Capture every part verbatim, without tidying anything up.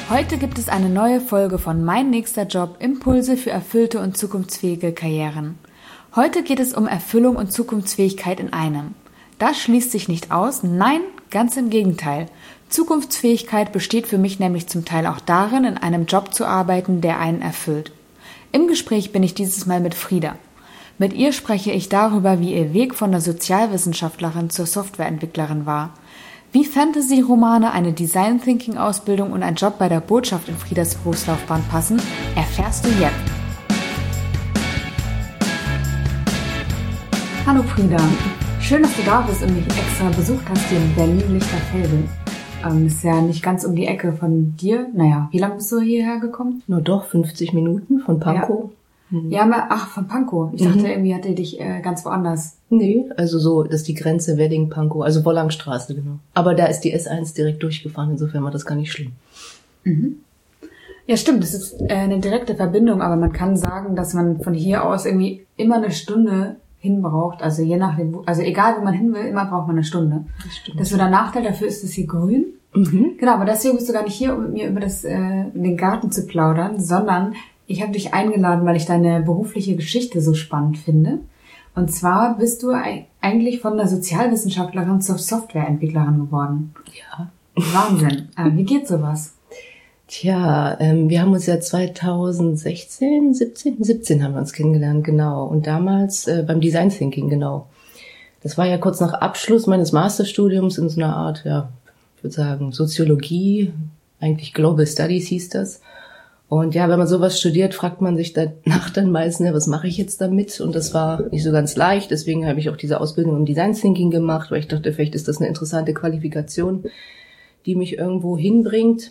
Heute gibt es eine neue Folge von Mein nächster Job – Impulse für erfüllte und zukunftsfähige Karrieren. Heute geht es um Erfüllung und Zukunftsfähigkeit in einem. Das schließt sich nicht aus, nein, ganz im Gegenteil. Zukunftsfähigkeit besteht für mich nämlich zum Teil auch darin, in einem Job zu arbeiten, der einen erfüllt. Im Gespräch bin ich dieses Mal mit Frieda. Mit ihr spreche ich darüber, wie ihr Weg von der Sozialwissenschaftlerin zur Softwareentwicklerin war. Wie Fantasy-Romane, eine Design-Thinking-Ausbildung und ein Job bei der Botschaft in Friedas Berufslaufbahn passen, erfährst du jetzt. Hallo Frieda, schön, dass du da bist und mich extra besucht hast hier in Berlin-Lichterfelde. Ähm, ist ja nicht ganz um die Ecke von dir. Naja, wie lange bist du hierher gekommen? Nur doch fünfzig Minuten von Pankow. Ja. Mhm. Ja, aber, ach, von Pankow. Ich dachte, mhm. irgendwie hatte dich äh, ganz woanders. Nee, also so, das ist die Grenze Wedding-Pankow, also Wollangstraße, genau. Aber da ist die S eins direkt durchgefahren, insofern war das gar nicht schlimm. Mhm. Ja, stimmt, das ist äh, eine direkte Verbindung, aber man kann sagen, dass man von hier aus irgendwie immer eine Stunde hin braucht, also je nachdem, also egal wo man hin will, immer braucht man eine Stunde. Das stimmt. Das ist so der Nachteil, dafür ist es hier grün. Mhm. Genau, aber deswegen bist du gar nicht hier, um mit mir über das, äh, den Garten zu plaudern, sondern ich habe dich eingeladen, weil ich deine berufliche Geschichte so spannend finde. Und zwar bist du eigentlich von der Sozialwissenschaftlerin zur Softwareentwicklerin geworden. Ja. Wahnsinn. Äh, wie geht sowas? Tja, ähm, wir haben uns ja zweitausendsechzehn, siebzehn, siebzehn haben wir uns kennengelernt, genau. Und damals äh, beim Design Thinking, genau. Das war ja kurz nach Abschluss meines Masterstudiums in so einer Art, ja, ich würde sagen, Soziologie, eigentlich Global Studies hieß das. Und ja, wenn man sowas studiert, fragt man sich danach dann meistens, was mache ich jetzt damit? Und das war nicht so ganz leicht. Deswegen habe ich auch diese Ausbildung im Design Thinking gemacht, weil ich dachte, vielleicht ist das eine interessante Qualifikation, die mich irgendwo hinbringt.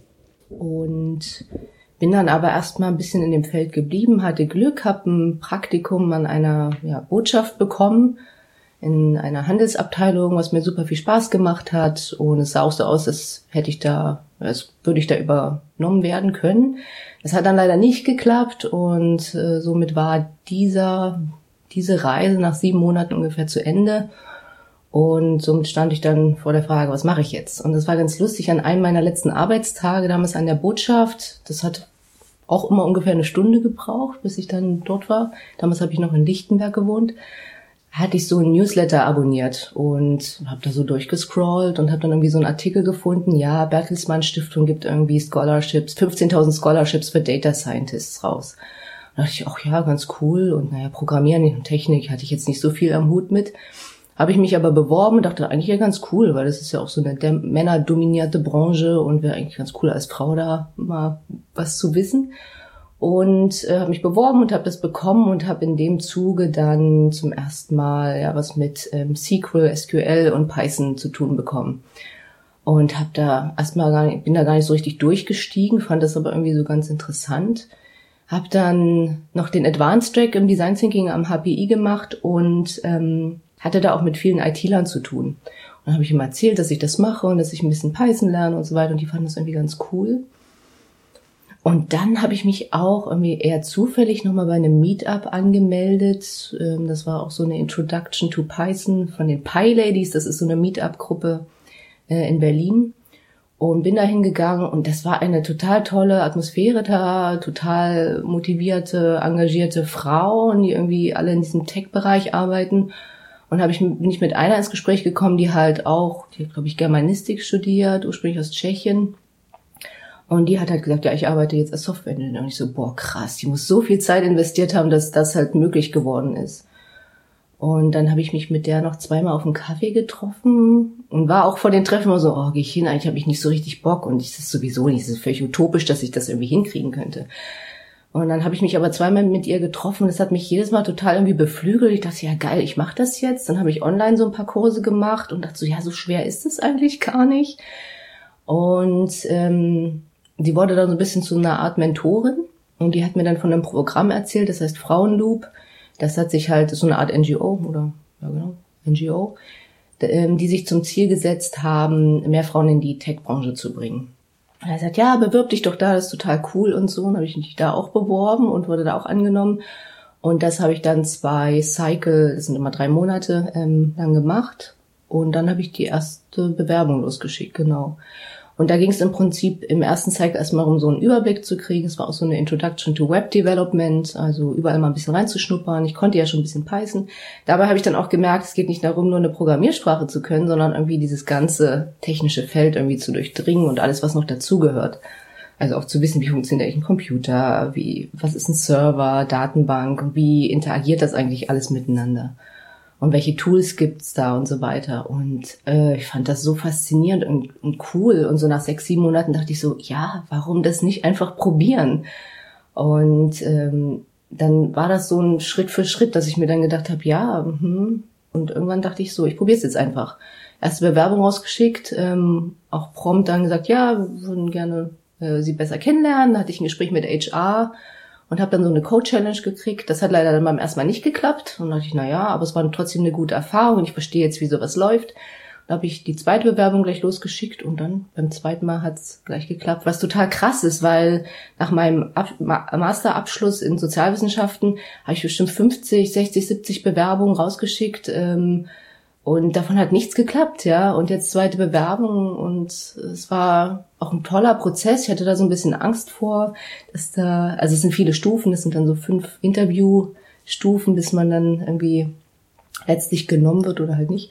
Und bin dann aber erstmal ein bisschen in dem Feld geblieben, hatte Glück, habe ein Praktikum an einer ja, Botschaft bekommen, in einer Handelsabteilung, was mir super viel Spaß gemacht hat. Und es sah auch so aus, als hätte ich da, als würde ich da übernommen werden können. Das hat dann leider nicht geklappt und äh, somit war dieser, diese Reise nach sieben Monaten ungefähr zu Ende. Und somit stand ich dann vor der Frage, was mache ich jetzt? Und das war ganz lustig, an einem meiner letzten Arbeitstage, damals an der Botschaft, das hat auch immer ungefähr eine Stunde gebraucht, bis ich dann dort war. Damals habe ich noch in Lichtenberg gewohnt. Hatte ich so ein Newsletter abonniert und habe da so durchgescrollt und habe dann irgendwie so einen Artikel gefunden, ja, Bertelsmann Stiftung gibt irgendwie Scholarships, fünfzehntausend Scholarships für Data Scientists raus. Da dachte ich, ach ja, ganz cool und naja, Programmieren und Technik hatte ich jetzt nicht so viel am Hut mit. Habe ich mich aber beworben und dachte, eigentlich ja ganz cool, weil das ist ja auch so eine männerdominierte Branche und wäre eigentlich ganz cool als Frau da mal was zu wissen. Und äh, habe mich beworben und habe das bekommen und habe in dem Zuge dann zum ersten Mal ja was mit ähm, S Q L, S Q L und Python zu tun bekommen. Und habe da erstmal gar nicht, bin da gar nicht so richtig durchgestiegen, fand das aber irgendwie so ganz interessant. Habe dann noch den Advanced Track im Design Thinking am H P I gemacht und ähm, hatte da auch mit vielen I T-Lern zu tun. Und dann habe ich ihm erzählt, dass ich das mache und dass ich ein bisschen Python lerne und so weiter. Und die fanden das irgendwie ganz cool. Und dann habe ich mich auch irgendwie eher zufällig nochmal bei einem Meetup angemeldet. Das war auch so eine Introduction to Python von den PyLadies. Das ist so eine Meetup-Gruppe in Berlin. Und bin da hingegangen und das war eine total tolle Atmosphäre da, total motivierte, engagierte Frauen, die irgendwie alle in diesem Tech-Bereich arbeiten. Und habe ich, bin ich mit einer ins Gespräch gekommen, die halt auch, die hat, glaube ich, Germanistik studiert, ursprünglich aus Tschechien. Und die hat halt gesagt, ja, ich arbeite jetzt als Softwareingenieur. Und ich so, boah, krass, die muss so viel Zeit investiert haben, dass das halt möglich geworden ist. Und dann habe ich mich mit der noch zweimal auf einen Kaffee getroffen und war auch vor den Treffen immer so, oh, gehe ich hin, eigentlich habe ich nicht so richtig Bock. Und ich das sowieso nicht, es ist völlig utopisch, dass ich das irgendwie hinkriegen könnte. Und dann habe ich mich aber zweimal mit ihr getroffen und das hat mich jedes Mal total irgendwie beflügelt. Ich dachte, ja geil, ich mache das jetzt. Dann habe ich online so ein paar Kurse gemacht und dachte so, ja, so schwer ist es eigentlich gar nicht. Und ähm, die wurde dann so ein bisschen zu einer Art Mentorin und die hat mir dann von einem Programm erzählt, das heißt Frauenloop. Das hat sich halt, das ist so eine Art N G O oder, ja genau, N G O, die sich zum Ziel gesetzt haben, mehr Frauen in die Tech-Branche zu bringen. Und er sagt, ja, bewirb dich doch da, das ist total cool und so. Und habe ich mich da auch beworben und wurde da auch angenommen. Und das habe ich dann zwei Cycle, das sind immer drei Monate ähm, lang gemacht. Und dann habe ich die erste Bewerbung losgeschickt, genau. Und da ging es im Prinzip im ersten Cycle erstmal um so einen Überblick zu kriegen. Es war auch so eine Introduction to Web Development, also überall mal ein bisschen reinzuschnuppern. Ich konnte ja schon ein bisschen Python. Dabei habe ich dann auch gemerkt, es geht nicht darum, nur eine Programmiersprache zu können, sondern irgendwie dieses ganze technische Feld irgendwie zu durchdringen und alles, was noch dazugehört. Also auch zu wissen, wie funktioniert eigentlich ein Computer, wie, was ist ein Server, Datenbank, wie interagiert das eigentlich alles miteinander? Und welche Tools gibt's da und so weiter. Und äh, ich fand das so faszinierend und, und cool. Und so nach sechs, sieben Monaten dachte ich so, ja, warum das nicht einfach probieren? Und ähm, dann war das so ein Schritt für Schritt, dass ich mir dann gedacht habe, ja, hm. Und irgendwann dachte ich so, ich probiere es jetzt einfach. Erste Bewerbung rausgeschickt, ähm, auch prompt dann gesagt, ja, wir würden gerne äh, Sie besser kennenlernen. Da hatte ich ein Gespräch mit H R. Und habe dann so eine Code-Challenge gekriegt. Das hat leider dann beim ersten Mal nicht geklappt. Und dann dachte ich, na ja, aber es war trotzdem eine gute Erfahrung und ich verstehe jetzt, wie sowas läuft. Dann habe ich die zweite Bewerbung gleich losgeschickt und dann beim zweiten Mal hat es gleich geklappt, was total krass ist, weil nach meinem Ab- Ma- Masterabschluss in Sozialwissenschaften habe ich bestimmt fünfzig, sechzig, siebzig Bewerbungen rausgeschickt ähm, und davon hat nichts geklappt, ja. Und jetzt zweite Bewerbung und es war auch ein toller Prozess. Ich hatte da so ein bisschen Angst vor, dass da, also es sind viele Stufen, es sind dann so fünf Interviewstufen, bis man dann irgendwie letztlich genommen wird oder halt nicht.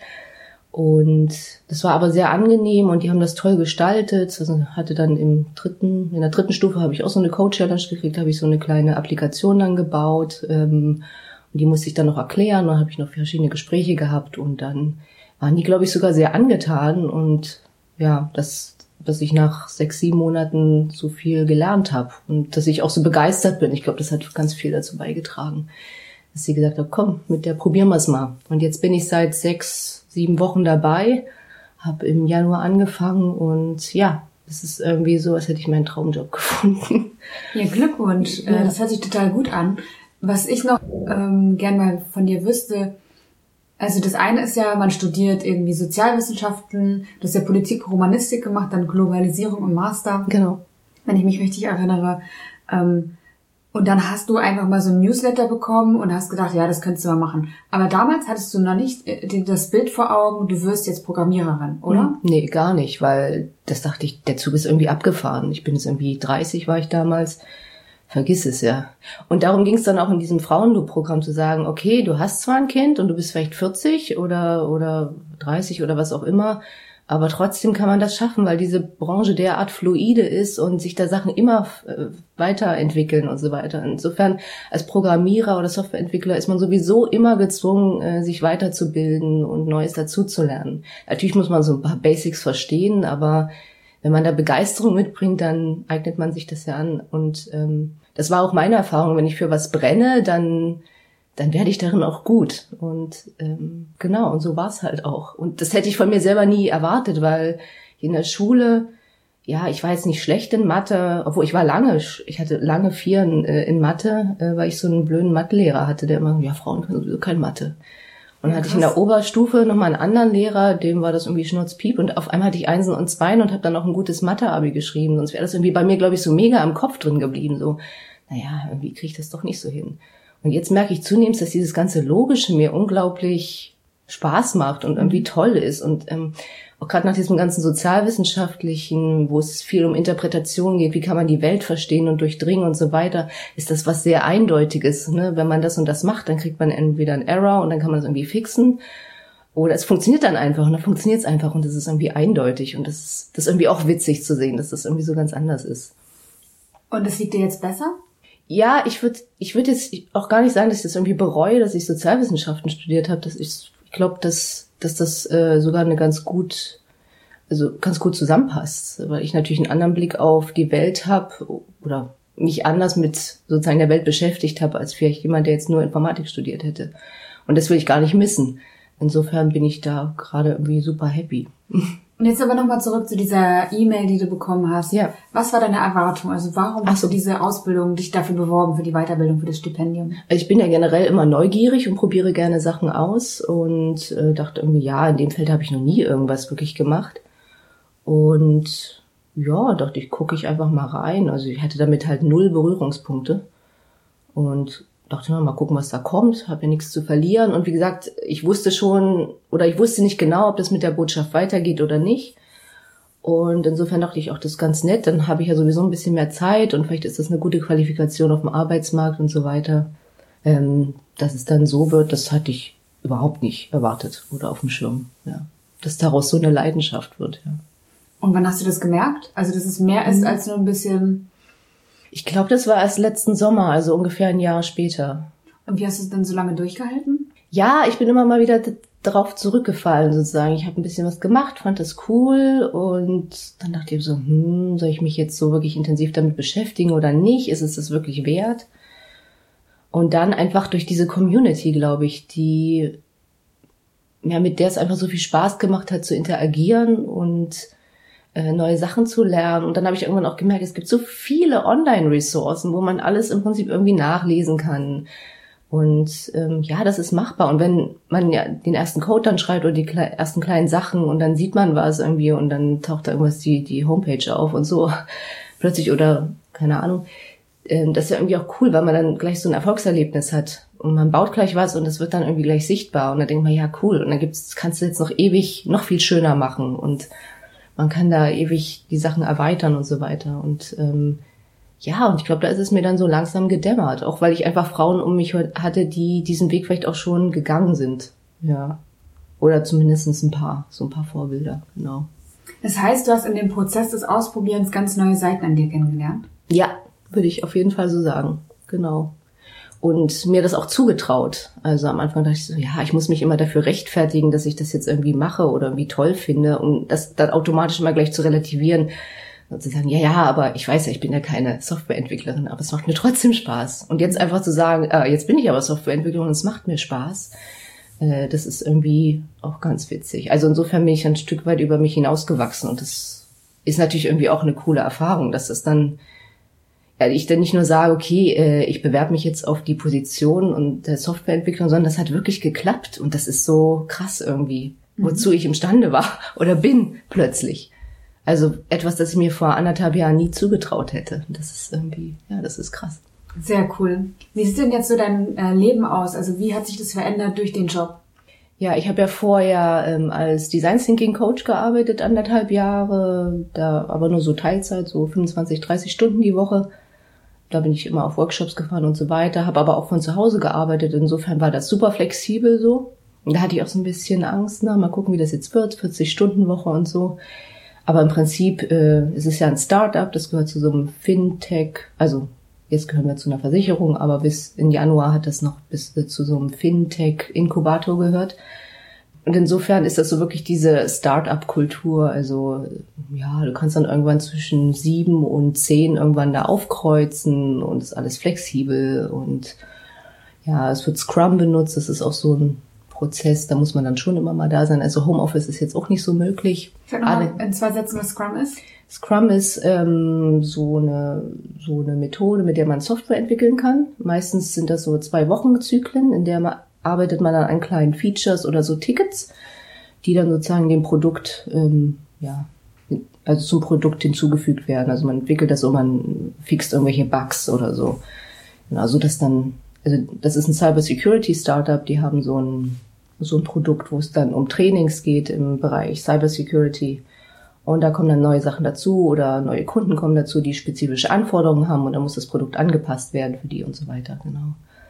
Und das war aber sehr angenehm und die haben das toll gestaltet. Also hatte dann im dritten, in der dritten Stufe habe ich auch so eine Code-Challenge gekriegt, habe ich so eine kleine Applikation dann gebaut. Ähm, und die musste ich dann noch erklären. Dann habe ich noch verschiedene Gespräche gehabt und dann waren die, glaube ich, sogar sehr angetan. Und ja, dass, dass ich nach sechs, sieben Monaten so viel gelernt habe und dass ich auch so begeistert bin. Ich glaube, das hat ganz viel dazu beigetragen, dass sie gesagt hat, komm, mit der probieren wir es mal. Und jetzt bin ich seit sechs, sieben Wochen dabei, habe im Januar angefangen und ja, es ist irgendwie so, als hätte ich meinen Traumjob gefunden. Ja, Glückwunsch. Ja. Das hört sich total gut an. Was ich noch ähm, gern mal von dir wüsste, also das eine ist ja, man studiert irgendwie Sozialwissenschaften, du hast ja Politik, Romanistik gemacht, dann Globalisierung und Master. Genau. Wenn ich mich richtig erinnere. Ähm, und dann hast du einfach mal so ein Newsletter bekommen und hast gedacht, ja, das könntest du mal machen. Aber damals hattest du noch nicht das Bild vor Augen, du wirst jetzt Programmiererin, oder? Nee, gar nicht, weil das dachte ich, der Zug ist irgendwie abgefahren. Ich bin jetzt irgendwie dreißig, war ich damals. Vergiss es, ja. Und darum ging es dann auch in diesem Frauenloop-Programm zu sagen, okay, du hast zwar ein Kind und du bist vielleicht vierzig oder oder dreißig oder was auch immer, aber trotzdem kann man das schaffen, weil diese Branche derart fluide ist und sich da Sachen immer äh, weiterentwickeln und so weiter. Insofern als Programmierer oder Softwareentwickler ist man sowieso immer gezwungen, äh, sich weiterzubilden und Neues dazuzulernen. Natürlich muss man so ein paar Basics verstehen, aber wenn man da Begeisterung mitbringt, dann eignet man sich das ja an. Und ähm, das war auch meine Erfahrung. Wenn ich für was brenne, dann dann werde ich darin auch gut. Und ähm, genau, und so war es halt auch. Und das hätte ich von mir selber nie erwartet, weil in der Schule, ja, ich war jetzt nicht schlecht in Mathe, obwohl ich war lange, ich hatte lange Vieren äh, in Mathe, äh, weil ich so einen blöden Mathelehrer hatte, der immer, ja, Frauen können sowieso kein Mathe. Und dann ja, hatte ich in der Oberstufe nochmal einen anderen Lehrer, dem war das irgendwie Schnurzpiep und auf einmal hatte ich Einsen und Zweien und habe dann auch ein gutes Mathe-Abi geschrieben. Sonst wäre das irgendwie bei mir, glaube ich, so mega im Kopf drin geblieben. So, naja, irgendwie kriege ich das doch nicht so hin. Und jetzt merke ich zunehmend, dass dieses ganze Logische mir unglaublich Spaß macht und irgendwie toll ist. Und ähm, auch gerade nach diesem ganzen Sozialwissenschaftlichen, wo es viel um Interpretation geht, wie kann man die Welt verstehen und durchdringen und so weiter, ist das was sehr Eindeutiges. Ne? Wenn man das und das macht, dann kriegt man entweder einen Error und dann kann man das irgendwie fixen. Oder es funktioniert dann einfach und dann funktioniert es einfach und das ist irgendwie eindeutig. Und das ist, das ist irgendwie auch witzig zu sehen, dass das irgendwie so ganz anders ist. Und es liegt dir jetzt besser? Ja, ich würde ich würde jetzt auch gar nicht sagen, dass ich das irgendwie bereue, dass ich Sozialwissenschaften studiert habe. Das ist, ich glaube, dass dass das äh, sogar eine ganz gut also ganz gut zusammenpasst, weil ich natürlich einen anderen Blick auf die Welt habe oder mich anders mit sozusagen der Welt beschäftigt habe, als vielleicht jemand, der jetzt nur Informatik studiert hätte. Und das will ich gar nicht missen. Insofern bin ich da gerade irgendwie super happy. Und jetzt aber nochmal zurück zu dieser E-Mail, die du bekommen hast. Ja. Was war deine Erwartung? Also warum hast so. du diese Ausbildung, dich dafür beworben, für die Weiterbildung, für das Stipendium? Ich bin ja generell immer neugierig und probiere gerne Sachen aus und äh, dachte irgendwie, ja, in dem Feld habe ich noch nie irgendwas wirklich gemacht. Und ja, dachte ich, gucke ich einfach mal rein. Also ich hatte damit halt null Berührungspunkte und dachte, na, mal gucken, was da kommt. Habe ja nichts zu verlieren. Und wie gesagt, ich wusste schon, oder ich wusste nicht genau, ob das mit der Botschaft weitergeht oder nicht. Und insofern dachte ich auch, das ist ganz nett, dann habe ich ja sowieso ein bisschen mehr Zeit und vielleicht ist das eine gute Qualifikation auf dem Arbeitsmarkt und so weiter. Ähm, dass es dann so wird, das hatte ich überhaupt nicht erwartet oder auf dem Schirm, ja. Dass daraus so eine Leidenschaft wird, ja. Und wann hast du das gemerkt? Also, dass es mehr ist als nur ein bisschen... Ich glaube, das war erst letzten Sommer, also ungefähr ein Jahr später. Und wie hast du es denn so lange durchgehalten? Ja, ich bin immer mal wieder d- darauf zurückgefallen, sozusagen. Ich habe ein bisschen was gemacht, fand das cool und dann dachte ich so, hm, soll ich mich jetzt so wirklich intensiv damit beschäftigen oder nicht? Ist es das wirklich wert? Und dann einfach durch diese Community, glaube ich, die, ja, mit der es einfach so viel Spaß gemacht hat, zu interagieren und äh, neue Sachen zu lernen. Und dann habe ich irgendwann auch gemerkt, es gibt so viele Online-Ressourcen, wo man alles im Prinzip irgendwie nachlesen kann. Und ähm, ja, das ist machbar. Und wenn man ja den ersten Code dann schreibt oder die kle- ersten kleinen Sachen und dann sieht man was irgendwie und dann taucht da irgendwas die die Homepage auf und so plötzlich oder keine Ahnung. Ähm, das ist ja irgendwie auch cool, weil man dann gleich so ein Erfolgserlebnis hat. Und man baut gleich was und es wird dann irgendwie gleich sichtbar. Und dann denkt man, ja cool. Und dann gibt's, kannst du jetzt noch ewig noch viel schöner machen. Und man kann da ewig die Sachen erweitern und so weiter. Und ähm, ja, und ich glaube, da ist es mir dann so langsam gedämmert. Auch weil ich einfach Frauen um mich hatte, die diesen Weg vielleicht auch schon gegangen sind. Ja. Oder zumindest ein paar, so ein paar Vorbilder, genau. Das heißt, du hast in dem Prozess des Ausprobierens ganz neue Seiten an dir kennengelernt? Ja, würde ich auf jeden Fall so sagen. Genau. Und mir das auch zugetraut. Also am Anfang dachte ich so, ja, ich muss mich immer dafür rechtfertigen, dass ich das jetzt irgendwie mache oder irgendwie toll finde, um das dann automatisch immer gleich zu relativieren und zu sagen, ja, ja, aber ich weiß ja, ich bin ja keine Softwareentwicklerin, aber es macht mir trotzdem Spaß. Und jetzt einfach zu sagen, äh, jetzt bin ich aber Softwareentwicklerin und es macht mir Spaß, äh, das ist irgendwie auch ganz witzig. Also insofern bin ich ein Stück weit über mich hinausgewachsen und das ist natürlich irgendwie auch eine coole Erfahrung, dass das dann ja, ich dann nicht nur sage, okay, äh, ich bewerbe mich jetzt auf die Position und der Softwareentwicklung, sondern das hat wirklich geklappt und das ist so krass irgendwie, wozu mhm. ich imstande war oder bin plötzlich. Also etwas, das ich mir vor anderthalb Jahren nie zugetraut hätte. Das ist irgendwie, ja, das ist krass. Sehr cool. Wie sieht denn jetzt so dein äh, Leben aus? Also wie hat sich das verändert durch den Job? Ja, ich habe ja vorher ähm, als Design Thinking Coach gearbeitet, anderthalb Jahre, da aber nur so Teilzeit, so fünfundzwanzig, dreißig Stunden die Woche. Da bin ich immer auf Workshops gefahren und so weiter, habe aber auch von zu Hause gearbeitet. Insofern war das super flexibel so. Und da hatte ich auch so ein bisschen Angst, na, mal gucken, wie das jetzt wird, vierzig-Stunden-Woche und so. Aber im Prinzip äh, es ist ja ein Start-up, das gehört zu so einem Fintech, also jetzt gehören wir zu einer Versicherung, aber bis in Januar hat das noch bis äh, zu so einem Fintech-Inkubator gehört. Und insofern ist das so wirklich diese Start-up-Kultur, also ja, du kannst dann irgendwann zwischen sieben und zehn irgendwann da aufkreuzen und ist alles flexibel und ja, es wird Scrum benutzt, das ist auch so ein Prozess, da muss man dann schon immer mal da sein. Also Homeoffice ist jetzt auch nicht so möglich. Sag nochmal in zwei Sätzen, was Scrum ist. Scrum ist ähm, so eine so eine Methode, mit der man Software entwickeln kann. Meistens sind das so zwei Wochenzyklen, in der man arbeitet man an kleinen Features oder so Tickets, die dann sozusagen dem Produkt, ähm, ja, also zum Produkt hinzugefügt werden. Also man entwickelt das und man fixt irgendwelche Bugs oder so. Genau, so dass dann, also das ist ein Cybersecurity-Startup, die haben so ein so ein Produkt, wo es dann um Trainings geht im Bereich Cybersecurity. Und da kommen dann neue Sachen dazu oder neue Kunden kommen dazu, die spezifische Anforderungen haben und dann muss das Produkt angepasst werden für die und so weiter, genau.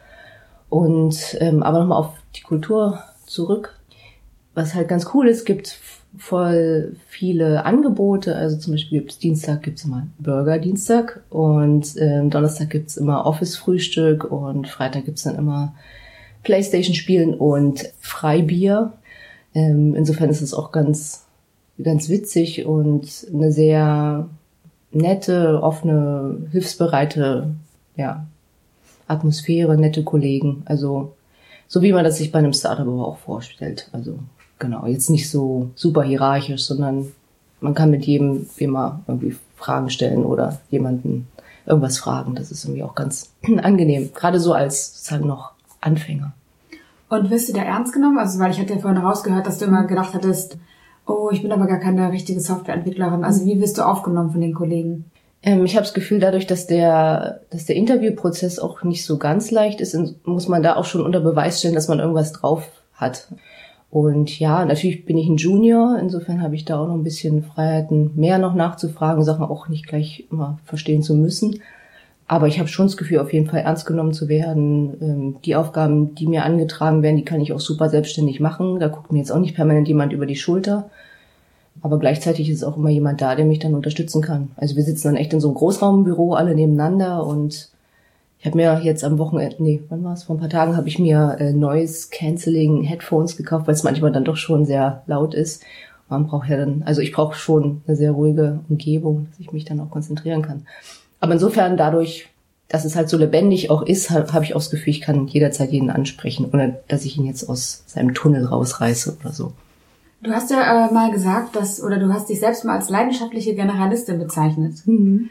Und ähm, aber nochmal auf die Kultur zurück. Was halt ganz cool ist, gibt voll viele Angebote. Also zum Beispiel gibt's Dienstag gibt's immer Burger-Dienstag und ähm, Donnerstag gibt's immer Office-Frühstück und Freitag gibt's dann immer Playstation-Spielen und Freibier. Ähm, insofern ist es auch ganz ganz witzig und eine sehr nette, offene, hilfsbereite, ja, Atmosphäre, nette Kollegen, also so wie man das sich bei einem Startup aber auch vorstellt. Also genau, jetzt nicht so super hierarchisch, sondern man kann mit jedem immer irgendwie Fragen stellen oder jemanden irgendwas fragen. Das ist irgendwie auch ganz angenehm, gerade so als sozusagen noch Anfänger. Und wirst du da ernst genommen? Also weil ich hatte ja vorhin rausgehört, dass du immer gedacht hattest, oh, ich bin aber gar keine richtige Softwareentwicklerin. Also wie wirst du aufgenommen von den Kollegen? Ich habe das Gefühl, dadurch, dass der, dass der Interviewprozess auch nicht so ganz leicht ist, muss man da auch schon unter Beweis stellen, dass man irgendwas drauf hat. Und ja, natürlich bin ich ein Junior, insofern habe ich da auch noch ein bisschen Freiheiten, mehr noch nachzufragen, Sachen auch nicht gleich immer verstehen zu müssen. Aber ich habe schon das Gefühl, auf jeden Fall ernst genommen zu werden. Die Aufgaben, die mir angetragen werden, die kann ich auch super selbstständig machen. Da guckt mir jetzt auch nicht permanent jemand über die Schulter. Aber gleichzeitig ist auch immer jemand da, der mich dann unterstützen kann. Also wir sitzen dann echt in so einem Großraumbüro, alle nebeneinander. Und ich habe mir jetzt am Wochenende, nee, wann war es? Vor ein paar Tagen habe ich mir äh, Noise Cancelling Headphones gekauft, weil es manchmal dann doch schon sehr laut ist. Man braucht ja dann, also ich brauche schon eine sehr ruhige Umgebung, dass ich mich dann auch konzentrieren kann. Aber insofern dadurch, dass es halt so lebendig auch ist, habe hab ich auch das Gefühl, ich kann jederzeit jeden ansprechen, ohne dass ich ihn jetzt aus seinem Tunnel rausreiße oder so. Du hast ja äh, mal gesagt, dass, oder du hast dich selbst mal als leidenschaftliche Generalistin bezeichnet. Mhm.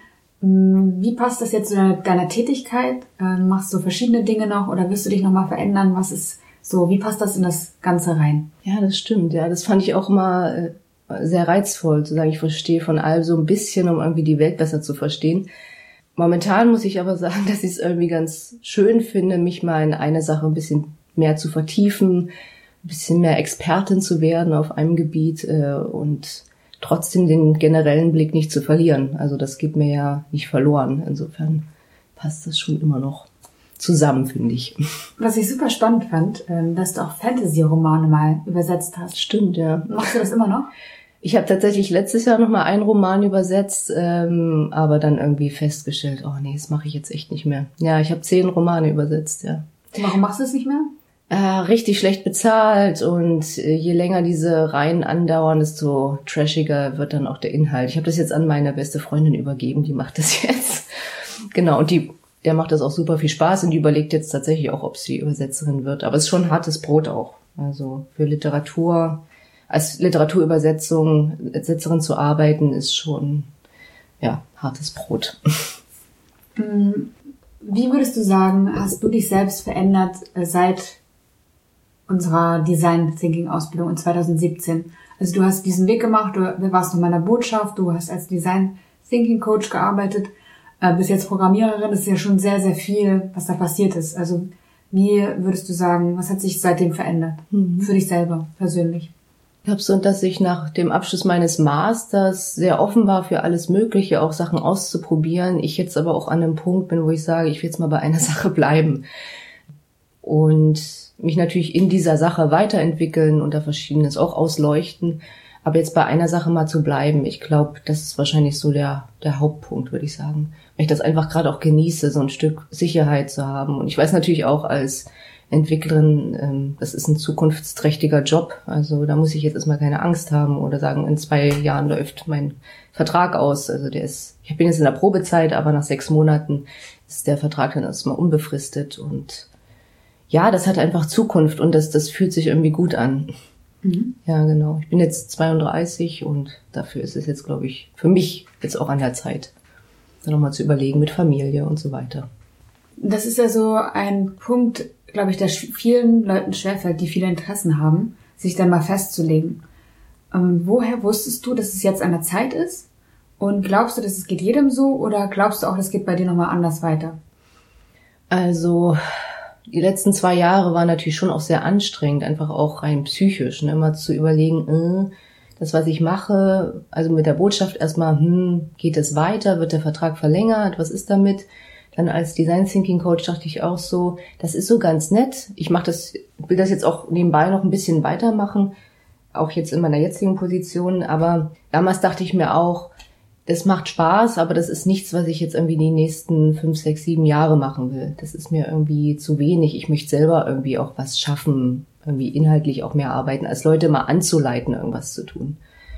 Wie passt das jetzt zu deiner, deiner Tätigkeit? Äh, machst du verschiedene Dinge noch oder wirst du dich nochmal verändern? Was ist so, wie passt das in das Ganze rein? Ja, das stimmt. Ja, das fand ich auch immer äh, sehr reizvoll, zu sagen, ich verstehe von allem so ein bisschen, um irgendwie die Welt besser zu verstehen. Momentan muss ich aber sagen, dass ich es irgendwie ganz schön finde, mich mal in eine Sache ein bisschen mehr zu vertiefen, ein bisschen mehr Expertin zu werden auf einem Gebiet äh, und trotzdem den generellen Blick nicht zu verlieren. Also das geht mir ja nicht verloren. Insofern passt das schon immer noch zusammen, finde ich. Was ich super spannend fand, dass du auch Fantasy-Romane mal übersetzt hast. Stimmt, ja. Machst du das immer noch? Ich habe tatsächlich letztes Jahr noch mal einen Roman übersetzt, ähm, aber dann irgendwie festgestellt, oh nee, das mache ich jetzt echt nicht mehr. Ja, ich habe zehn Romane übersetzt, ja. Warum machst du es nicht mehr? Äh, richtig schlecht bezahlt und äh, je länger diese Reihen andauern, desto trashiger wird dann auch der Inhalt. Ich habe das jetzt an meine beste Freundin übergeben, die macht das jetzt. Genau, und die, der macht das auch super viel Spaß und die überlegt jetzt tatsächlich auch, ob sie Übersetzerin wird. Aber es ist schon hartes Brot auch. Also für Literatur, als Literaturübersetzung, Übersetzerin zu arbeiten, ist schon, ja, hartes Brot. Wie würdest du sagen, hast du dich selbst verändert seit unserer Design Thinking Ausbildung in zwanzig siebzehn? Also du hast diesen Weg gemacht, du warst noch mal in der Botschaft, du hast als Design Thinking Coach gearbeitet, äh, bist jetzt Programmiererin, das ist ja schon sehr, sehr viel, was da passiert ist. Also wie würdest du sagen, was hat sich seitdem verändert? Mhm. Für dich selber, persönlich? Ich glaube so, dass ich nach dem Abschluss meines Masters sehr offen war für alles Mögliche, auch Sachen auszuprobieren. Ich jetzt aber auch an einem Punkt bin, wo ich sage, ich will jetzt mal bei einer Sache bleiben. Und mich natürlich in dieser Sache weiterentwickeln und da Verschiedenes auch ausleuchten. Aber jetzt bei einer Sache mal zu bleiben, ich glaube, das ist wahrscheinlich so der der Hauptpunkt, würde ich sagen. Weil ich das einfach gerade auch genieße, so ein Stück Sicherheit zu haben. Und ich weiß natürlich auch als Entwicklerin, ähm, das ist ein zukunftsträchtiger Job. Also da muss ich jetzt erstmal keine Angst haben oder sagen, in zwei Jahren läuft mein Vertrag aus. Also der ist, ich bin jetzt in der Probezeit, aber nach sechs Monaten ist der Vertrag dann erstmal unbefristet. Und ja, das hat einfach Zukunft und das, das fühlt sich irgendwie gut an. Mhm. Ja, genau. Ich bin jetzt zweiunddreißig und dafür ist es jetzt, glaube ich, für mich jetzt auch an der Zeit, da nochmal zu überlegen mit Familie und so weiter. Das ist ja so ein Punkt, glaube ich, der vielen Leuten schwerfällt, die viele Interessen haben, sich dann mal festzulegen. Ähm, woher wusstest du, dass es jetzt an der Zeit ist? Und glaubst du, dass es geht jedem so oder glaubst du auch, das geht bei dir nochmal anders weiter? Also die letzten zwei Jahre waren natürlich schon auch sehr anstrengend, einfach auch rein psychisch, ne? Immer zu überlegen, äh, das, was ich mache, also mit der Botschaft erstmal, hm, geht es weiter, wird der Vertrag verlängert, was ist damit? Dann als Design Thinking Coach dachte ich auch so, das ist so ganz nett. Ich mache das, will das jetzt auch nebenbei noch ein bisschen weitermachen, auch jetzt in meiner jetzigen Position. Aber damals dachte ich mir auch, das macht Spaß, aber das ist nichts, was ich jetzt irgendwie die nächsten fünf, sechs, sieben Jahre machen will. Das ist mir irgendwie zu wenig. Ich möchte selber irgendwie auch was schaffen, irgendwie inhaltlich auch mehr arbeiten, als Leute mal anzuleiten, irgendwas zu tun.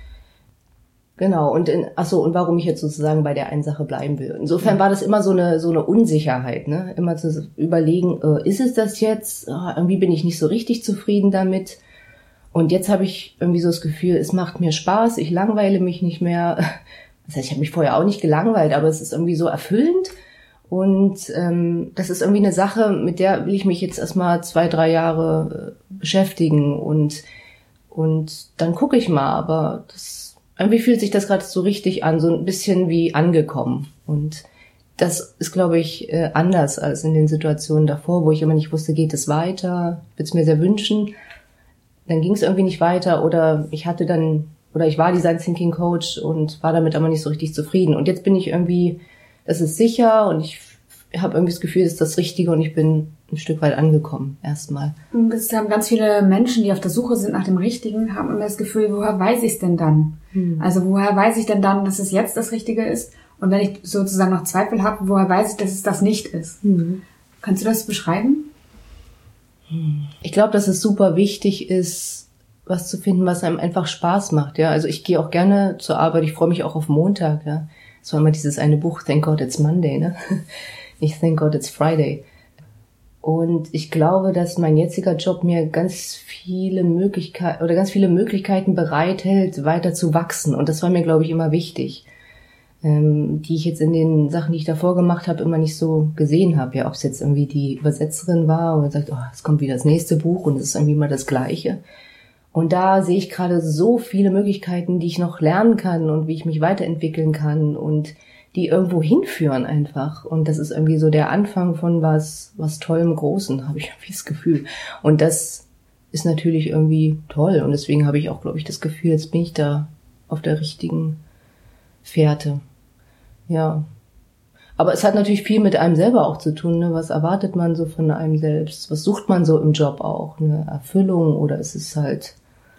Genau, und in, ach so, und warum ich jetzt sozusagen bei der einen Sache bleiben will. Insofern war das immer so eine so eine Unsicherheit, ne? Immer zu überlegen, äh, ist es das jetzt? Oh, irgendwie bin ich nicht so richtig zufrieden damit. Und jetzt habe ich irgendwie so das Gefühl, es macht mir Spaß, ich langweile mich nicht mehr. Das heißt, ich habe mich vorher auch nicht gelangweilt, aber es ist irgendwie so erfüllend. Und ähm, das ist irgendwie eine Sache, mit der will ich mich jetzt erstmal zwei, drei Jahre äh, beschäftigen. Und und dann gucke ich mal, aber das irgendwie fühlt sich das gerade so richtig an, so ein bisschen wie angekommen. Und das ist, glaube ich, anders als in den Situationen davor, wo ich immer nicht wusste, geht es weiter, würde es mir sehr wünschen. dann ging es irgendwie nicht weiter oder ich hatte dann, oder ich war Design Thinking Coach und war damit aber nicht so richtig zufrieden. Und jetzt bin ich irgendwie, das ist sicher und ich habe irgendwie das Gefühl, das ist das Richtige und ich bin ein Stück weit angekommen, erstmal. Es haben ganz viele Menschen, die auf der Suche sind nach dem Richtigen, haben immer das Gefühl, woher weiß ich es denn dann? Hm. Also woher weiß ich denn dann, dass es jetzt das Richtige ist? Und wenn ich sozusagen noch Zweifel habe, woher weiß ich, dass es das nicht ist? Hm. Kannst du das beschreiben? Ich glaube, dass es super wichtig ist, was zu finden, was einem einfach Spaß macht. Ja, also ich gehe auch gerne zur Arbeit. Ich freue mich auch auf Montag. Ja, es war immer dieses eine Buch, Thank God It's Monday, ne? Nicht Thank God It's Friday. Und ich glaube, dass mein jetziger Job mir ganz viele Möglichkeiten oder ganz viele Möglichkeiten bereithält, weiter zu wachsen. Und das war mir, glaube ich, immer wichtig, ähm, die ich jetzt in den Sachen, die ich davor gemacht habe, immer nicht so gesehen habe. Ja, ob es jetzt irgendwie die Übersetzerin war und sagt, oh, es kommt wieder das nächste Buch und es ist irgendwie immer das Gleiche. Und da sehe ich gerade so viele Möglichkeiten, die ich noch lernen kann und wie ich mich weiterentwickeln kann und die irgendwo hinführen einfach. Und das ist irgendwie so der Anfang von was, was Tollem Großen, habe ich irgendwie das Gefühl. Und das ist natürlich irgendwie toll. Und deswegen habe ich auch, glaube ich, das Gefühl, jetzt bin ich da auf der richtigen Fährte. Ja. Aber es hat natürlich viel mit einem selber auch zu tun, ne? Was erwartet man so von einem selbst? Was sucht man so im Job auch? Eine Erfüllung oder ist es halt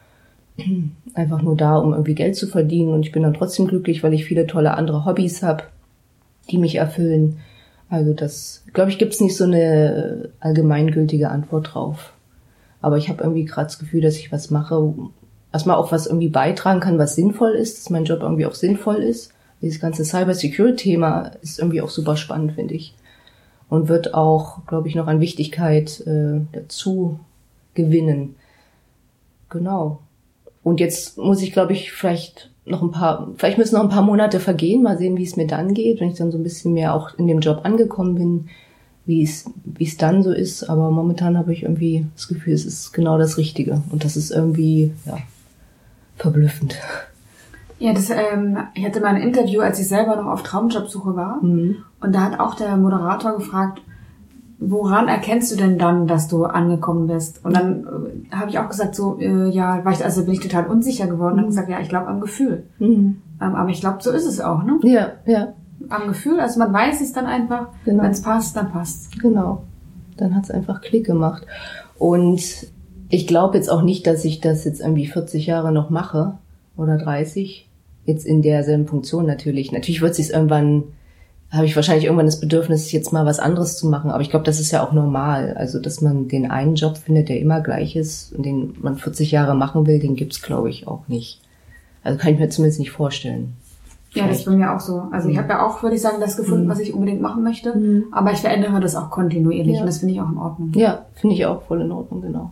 einfach nur da, um irgendwie Geld zu verdienen und ich bin dann trotzdem glücklich, weil ich viele tolle andere Hobbys habe, die mich erfüllen. Also das, glaube ich, gibt's nicht so eine allgemeingültige Antwort drauf. Aber ich habe irgendwie gerade das Gefühl, dass ich was mache, erstmal auch was irgendwie beitragen kann, was sinnvoll ist, dass mein Job irgendwie auch sinnvoll ist. Dieses ganze Cyber-Security-Thema ist irgendwie auch super spannend, finde ich. Und wird auch, glaube ich, noch an Wichtigkeit äh, dazu gewinnen. Genau. Und jetzt muss ich, glaube ich, vielleicht noch ein paar, vielleicht müssen noch ein paar Monate vergehen, mal sehen, wie es mir dann geht, wenn ich dann so ein bisschen mehr auch in dem Job angekommen bin, wie es, wie es dann so ist. Aber momentan habe ich irgendwie das Gefühl, es ist genau das Richtige. Und das ist irgendwie, ja, verblüffend. Ja, das, ähm, ich hatte mal ein Interview, als ich selber noch auf Traumjobsuche war. Mhm. Und da hat auch der Moderator gefragt, woran erkennst du denn dann, dass du angekommen bist? Und dann äh, habe ich auch gesagt, so, äh, ja, war ich, also bin ich total unsicher geworden. Mhm. Und habe gesagt, ja, ich glaube am Gefühl. Mhm. Ähm, aber ich glaube, so ist es auch, ne? Ja, ja. Am Gefühl, also man weiß es dann einfach, genau. Wenn es passt, dann passt. Genau. Dann hat es einfach Klick gemacht. Und ich glaube jetzt auch nicht, dass ich das jetzt irgendwie vierzig Jahre noch mache oder dreißig. Jetzt in derselben Funktion natürlich. Natürlich wird es sich irgendwann, habe ich wahrscheinlich irgendwann das Bedürfnis, jetzt mal was anderes zu machen. Aber ich glaube, das ist ja auch normal. Also, dass man den einen Job findet, der immer gleich ist und den man vierzig Jahre machen will, den gibt's, glaube ich, auch nicht. Also kann ich mir zumindest nicht vorstellen. Ja, das ist bei mir auch so. Also mhm. ich habe ja auch, würde ich sagen, das gefunden, mhm. was ich unbedingt machen möchte. Mhm. Aber ich verändere das auch kontinuierlich ja. Und das finde ich auch in Ordnung. Ja, finde ich auch voll in Ordnung, genau.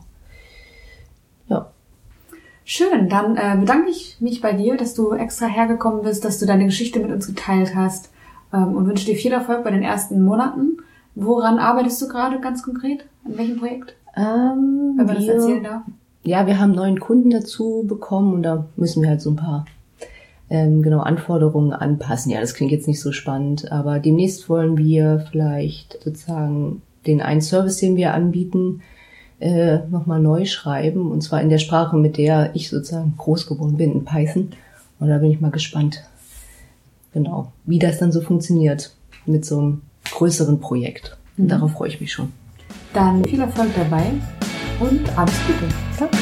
Ja. Schön, dann äh, bedanke ich mich bei dir, dass du extra hergekommen bist, dass du deine Geschichte mit uns geteilt hast. Und wünsche dir viel Erfolg bei den ersten Monaten. Woran arbeitest du gerade ganz konkret? An welchem Projekt? Ähm, Wenn man das erzählen darf. Ja, wir haben neuen Kunden dazu bekommen und da müssen wir halt so ein paar ähm, genau Anforderungen anpassen. Ja, das klingt jetzt nicht so spannend, aber demnächst wollen wir vielleicht sozusagen den einen Service, den wir anbieten, äh, nochmal neu schreiben. Und zwar in der Sprache, mit der ich sozusagen groß geworden bin, in Python. Und da bin ich mal gespannt. Genau, wie das dann so funktioniert mit so einem größeren Projekt. Und mhm. darauf freue ich mich schon. Dann viel Erfolg dabei und alles Gute. Danke.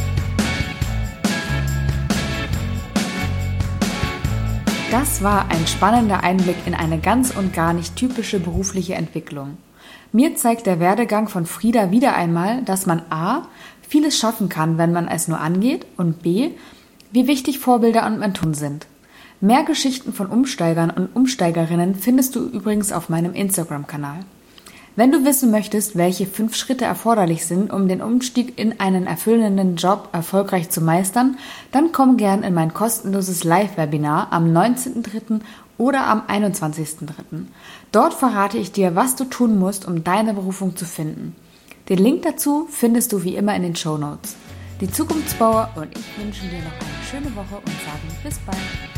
Das war ein spannender Einblick in eine ganz und gar nicht typische berufliche Entwicklung. Mir zeigt der Werdegang von Frieda wieder einmal, dass man a. vieles schaffen kann, wenn man es nur angeht und b. wie wichtig Vorbilder und Mentoren sind. Mehr Geschichten von Umsteigern und Umsteigerinnen findest du übrigens auf meinem Instagram-Kanal. Wenn du wissen möchtest, welche fünf Schritte erforderlich sind, um den Umstieg in einen erfüllenden Job erfolgreich zu meistern, dann komm gern in mein kostenloses Live-Webinar am neunzehnten dritten oder am einundzwanzigsten dritten Dort verrate ich dir, was du tun musst, um deine Berufung zu finden. Den Link dazu findest du wie immer in den Shownotes. Die Zukunftsbauer und ich wünschen dir noch eine schöne Woche und sagen bis bald.